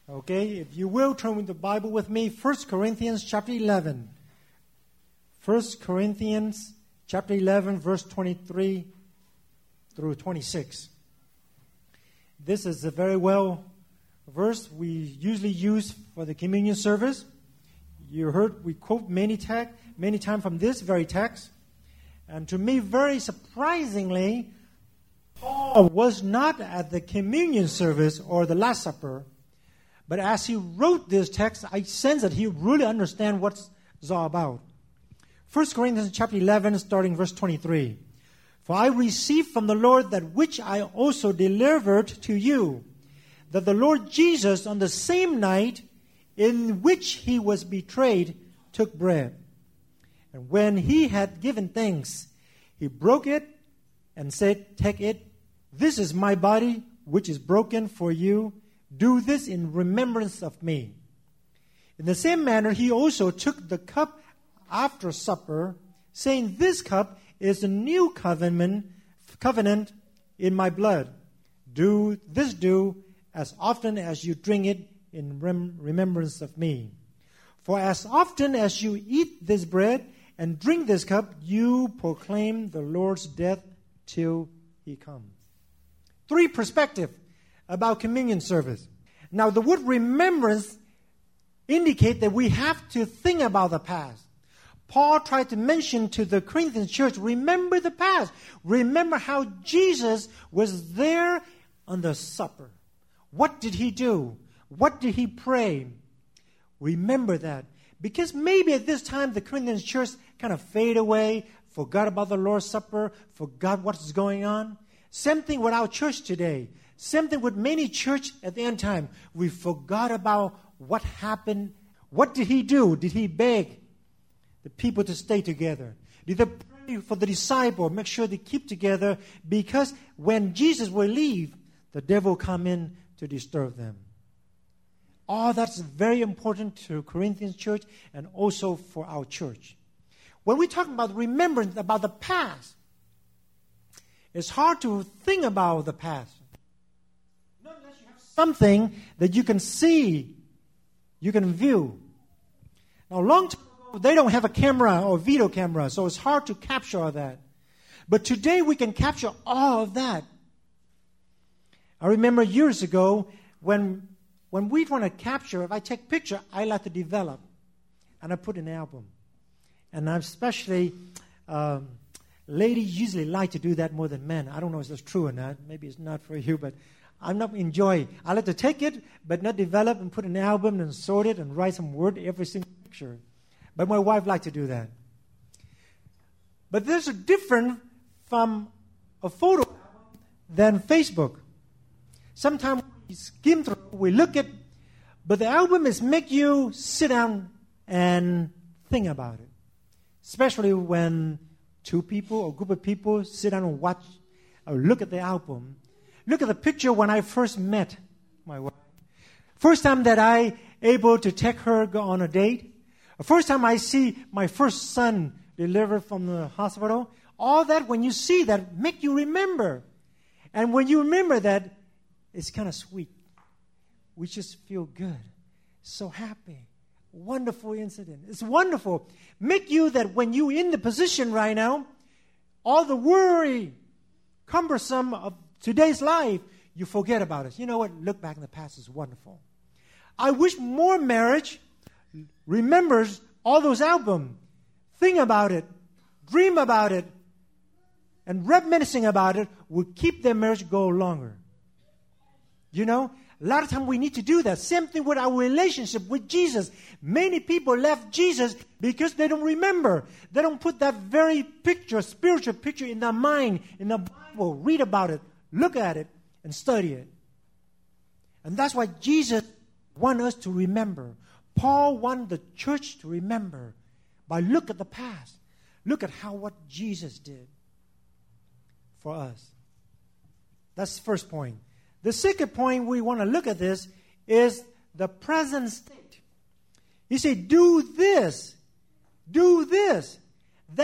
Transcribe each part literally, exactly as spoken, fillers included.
Okay, if you will, turn the Bible with me. First Corinthians chapter eleven. First Corinthians chapter eleven, verse twenty-three through twenty-six. This is a very well verse we usually use for the communion service. You heard we quote many text, many times from this very text. And to me, very surprisingly, Paul was not at the communion service or the Last Supper. But as he wrote this text, I sense that he really understands what it's all about. First Corinthians chapter eleven, starting verse twenty-three. For I received from the Lord that which I also delivered to you, that the Lord Jesus, on the same night in which he was betrayed, took bread. And when he had given thanks, he broke it and said, Take it. This is my body, which is broken for you. Do this in remembrance of me. In the same manner, he also took the cup after supper, saying, This cup is the new covenant, covenant in my blood. Do this do as often as you drink it in rem- remembrance of me. For as often as you eat this bread and drink this cup, you proclaim the Lord's death till he comes. Three perspectives about communion service. Now, the word remembrance indicates that we have to think about the past. Paul tried to mention to the Corinthian church, remember the past. Remember how Jesus was there on the supper. What did he do? What did he pray? Remember that. Because maybe at this time the Corinthian church kind of faded away, forgot about the Lord's Supper, forgot what's going on. Same thing with our church today. Same thing with many church at the end time. We forgot about what happened. What did he do? Did he beg the people to stay together? Did they pray for the disciple, make sure they keep together? Because when Jesus will leave, the devil come in to disturb them. All that's very important to Corinthian church and also for our church. When we talk about remembrance about the past, it's hard to think about the past. Not unless you have something that you can see, you can view. Now, long time ago, they don't have a camera or video camera, so it's hard to capture all that. But today, we can capture all of that. I remember years ago, when, when we want to capture, if I take picture, I like to develop, and I put in an album. And I'm especially... Um, Ladies usually like to do that more than men. I don't know if that's true or not. Maybe it's not for you, but I'm not enjoying. I like to take it, but not develop and put an album and sort it and write some word every single picture. But my wife likes to do that. But there's a different from a photo album than Facebook. Sometimes we skim through, we look at, but the album is make you sit down and think about it. Especially when two people or group of people sit down and watch or look at the album. Look at the picture when I first met my wife. First time that I able to take her go on a date. First time I see my first son delivered from the hospital. All that, when you see that, make you remember. And when you remember that, it's kind of sweet. We just feel good. So happy. Wonderful incident. It's wonderful. Make you that when you're in the position right now, all the worry, cumbersome of today's life, you forget about it. You know what? Look back in the past is wonderful. I wish more marriage remembers all those albums. Think about it. Dream about it. And reminiscing about it will keep their marriage go longer. You know? A lot of times we need to do that. Same thing with our relationship with Jesus. Many people left Jesus because they don't remember. They don't put that very picture, spiritual picture in their mind, in the Bible. Read about it, look at it, and study it. And that's why Jesus wants us to remember. Paul wanted the church to remember by look at the past. Look at how what Jesus did for us. That's the first point. The second point we want to look at this is the present state. He said, do this, do this. That's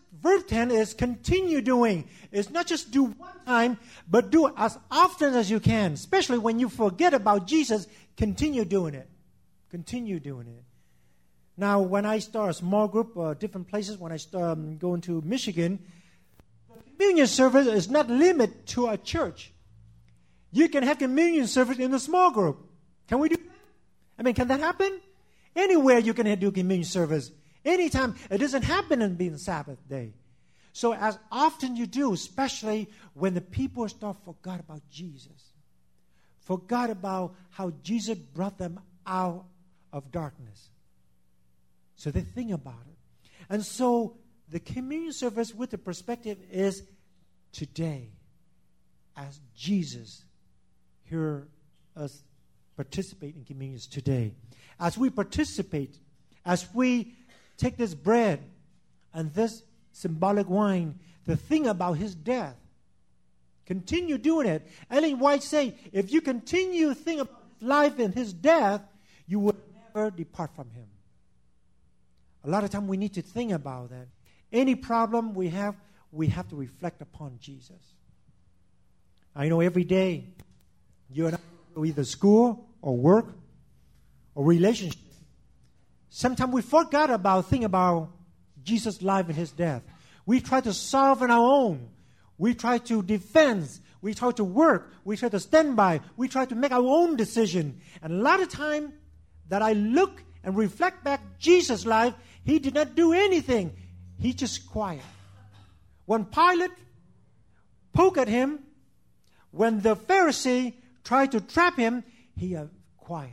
verb ten is continue doing. It's not just do one time, but do as often as you can. Especially when you forget about Jesus, continue doing it. Continue doing it. Now, when I start a small group, uh, different places, when I start um, going to Michigan, the communion service is not limited to a church. You can have communion service in a small group. Can we do that? I mean, can that happen? Anywhere you can do communion service. Anytime. It doesn't happen on being Sabbath day. So as often you do, especially when the people start forgot about Jesus. Forgot about how Jesus brought them out of darkness. So they think about it. And so the communion service with the perspective is today, as Jesus hear us participate in communion today. As we participate, as we take this bread and this symbolic wine to think about his death, continue doing it. Ellen White say, if you continue think about his life and his death, you will never depart from him. A lot of time we need to think about that. Any problem we have, we have to reflect upon Jesus. I know every day you and I go either school or work or relationship. Sometimes we forgot about thinking about Jesus' life and his death. We try to solve on our own. We try to defend. We try to work. We try to stand by. We try to make our own decision. And a lot of time that I look and reflect back Jesus' life, he did not do anything. He just quiet. When Pilate poked at him, when the Pharisee tried to trap him, he uh, quiet.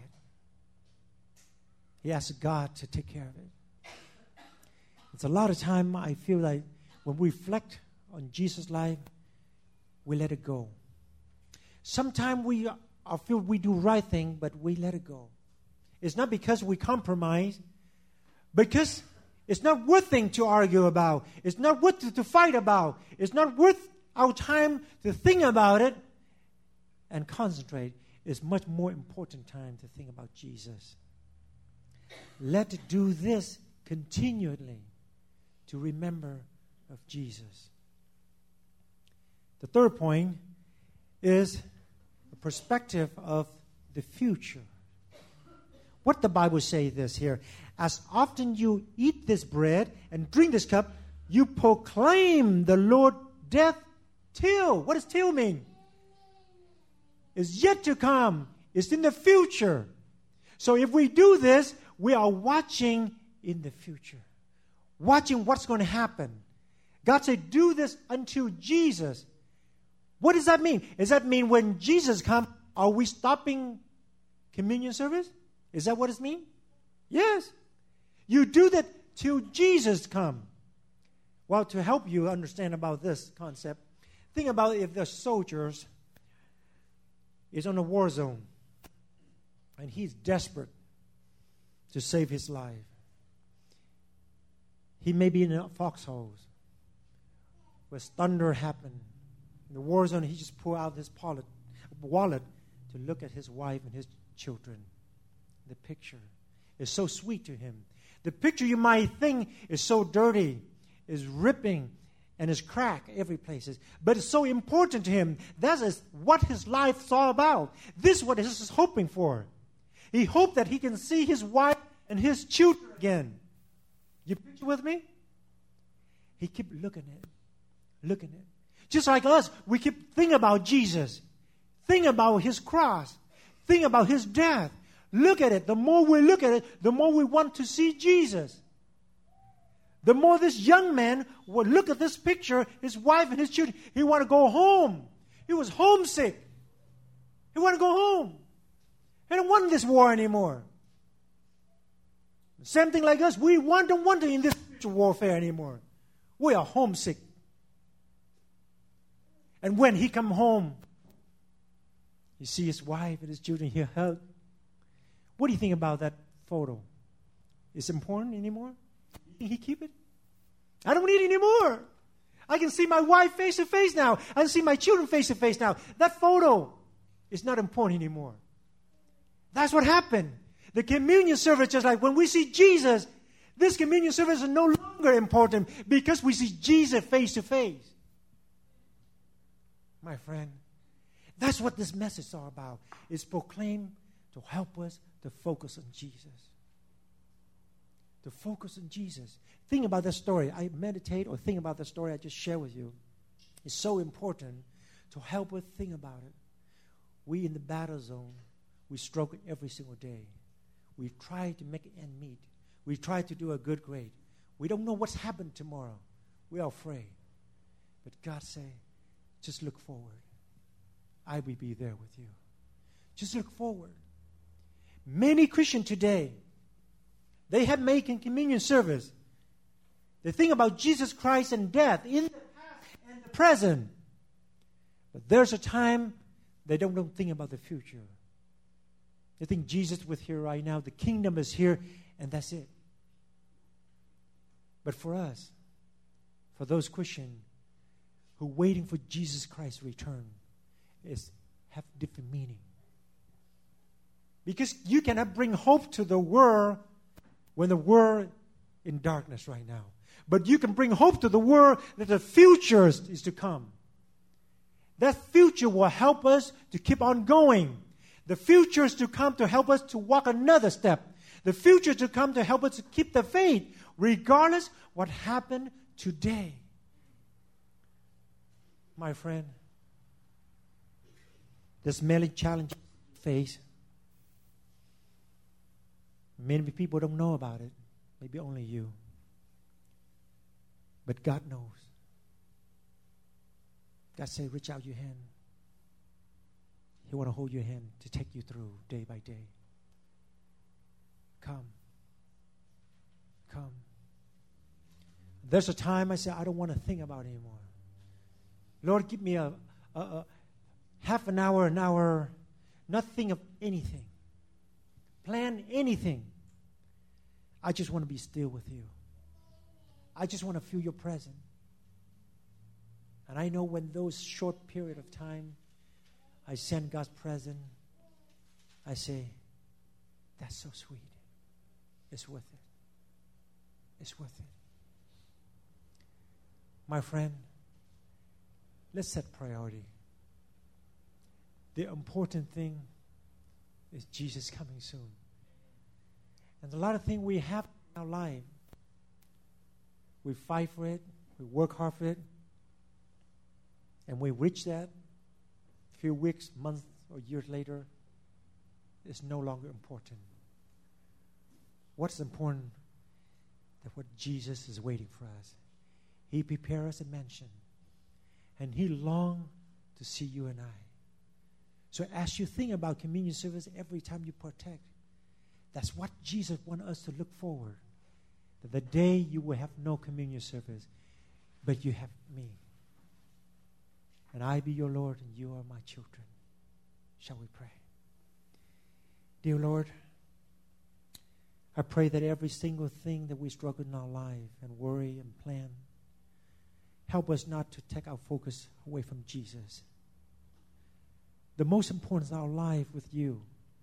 He asked God to take care of it. It's a lot of time I feel like when we reflect on Jesus' life, we let it go. Sometimes we I feel we do right thing, but we let it go. It's not because we compromise, because it's not worth thing to argue about. It's not worth to, to fight about. It's not worth our time to think about it and concentrate. It's much more important time to think about Jesus. Let's do this continually to remember of Jesus. The third point is the perspective of the future. What the Bible says this here. As often you eat this bread and drink this cup, you proclaim the Lord's death till. What does till mean? It's yet to come. It's in the future. So if we do this, we are watching in the future. Watching what's going to happen. God said, do this until Jesus. What does that mean? Does that mean when Jesus comes, are we stopping communion service? Is that what it means? Yes. You do that till Jesus comes. Well, to help you understand about this concept, think about if the soldiers is on a war zone and he's desperate to save his life. He may be in a foxhole where thunder happened. In the war zone, he just pulled out his wallet to look at his wife and his children. The picture is so sweet to him. The picture you might think is so dirty, is ripping, and is cracked every place. But it's so important to him. That is what his life is all about. This is what he is hoping for. He hoped that he can see his wife and his children again. You picture with me? He kept looking at it. Looking at it. Just like us, we keep thinking about Jesus. Think about his cross. Think about his death. Look at it. The more we look at it, the more we want to see Jesus. The more this young man would look at this picture, his wife and his children, he want to go home. He was homesick. He want to go home. He don't want this war anymore. Same thing like us. We want, don't want to in this warfare anymore. We are homesick. And when he come home, you see his wife and his children, he hug. What do you think about that photo? Is it important anymore? You think he keep it? I don't need it anymore. I can see my wife face to face now. I can see my children face to face now. That photo is not important anymore. That's what happened. The communion service, just like when we see Jesus, this communion service is no longer longer important because we see Jesus face to face. My friend, that's what this message is all about. It's proclaimed to help us to focus on Jesus. To focus on Jesus. Think about that story. I meditate or think about the story I just shared with you. It's so important to help us think about it. We in the battle zone, we struggle every single day. We try to make ends meet. We try to do a good grade. We don't know what's happened tomorrow. We are afraid. But God say, just look forward. I will be there with you. Just look forward. Many Christians today, they have making communion service. They think about Jesus Christ and death in the past and the present. But there's a time they don't, don't think about the future. They think Jesus is here right now. The kingdom is here, and that's it. But for us, for those Christians who are waiting for Jesus Christ's return, is have different meaning. Because you cannot bring hope to the world when the world in darkness right now. But you can bring hope to the world that the future is to come. That future will help us to keep on going. The future is to come to help us to walk another step. The future is to come to help us to keep the faith, regardless what happened today. My friend, there's many challenges we face. Many people don't know about it. Maybe only you. But God knows. God say, reach out your hand. He want to hold your hand to take you through day by day. Come. Come. There's a time I say, I don't want to think about it anymore. Lord, give me a, a, a half an hour, an hour, not think of anything. Plan anything. I just want to be still with you. I just want to feel your presence. And I know when those short period of time I send God's presence, I say, that's so sweet. It's worth it. It's worth it. My friend, let's set priority. The important thing is Jesus coming soon. And a lot of things we have in our life, we fight for it, we work hard for it, and we reach that a few weeks, months, or years later, it's no longer important. What's important is what Jesus is waiting for us. He prepared us a mansion, and He longs to see you and I. So as you think about communion service every time you partake, that's what Jesus wants us to look forward. That the day you will have no communion service, but you have me. And I be your Lord, and you are my children. Shall we pray? Dear Lord, I pray that every single thing that we struggle in our life and worry and plan, help us not to take our focus away from Jesus. The most important is our life with you.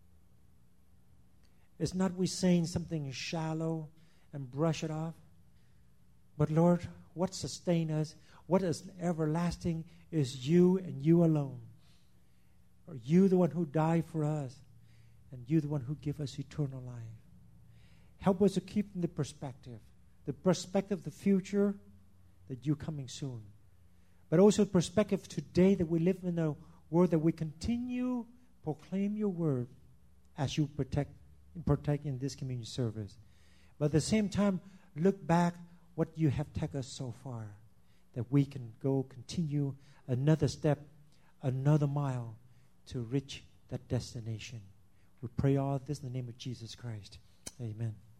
It's not we saying something shallow and brush it off. But Lord, what sustains us, what is everlasting is you and you alone. Or you the one who died for us, and you the one who give us eternal life. Help us to keep in the perspective, the perspective of the future, that you're coming soon. But also the perspective today that we live in a world that we continue proclaim your word as you protect partake in this communion service. But at the same time, look back what you have taken us so far, that we can go continue another step, another mile to reach that destination. We pray all this in the name of Jesus Christ. Amen.